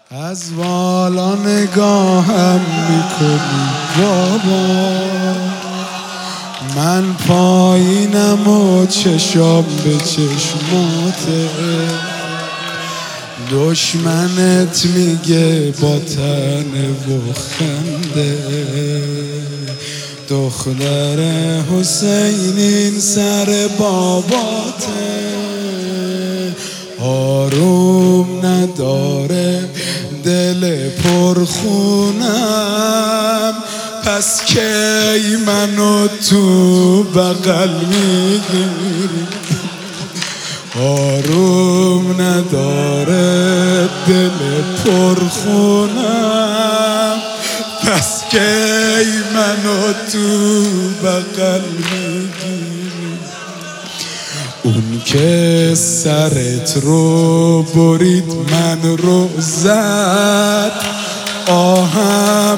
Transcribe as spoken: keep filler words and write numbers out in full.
از بالا نگاهم میکنی بابا، من پایینم و چشام به چشماته. دشمنت میگه با تنه و خنده، دختر حسین این سر باباته. آروم نداره دل پرخونم، پس کی منو تو بغل میگیری؟ آروم نداره دل پرخونم، پس کی منو تو بغل میگیری؟ اون که سرت رو برید من رو زد، آهم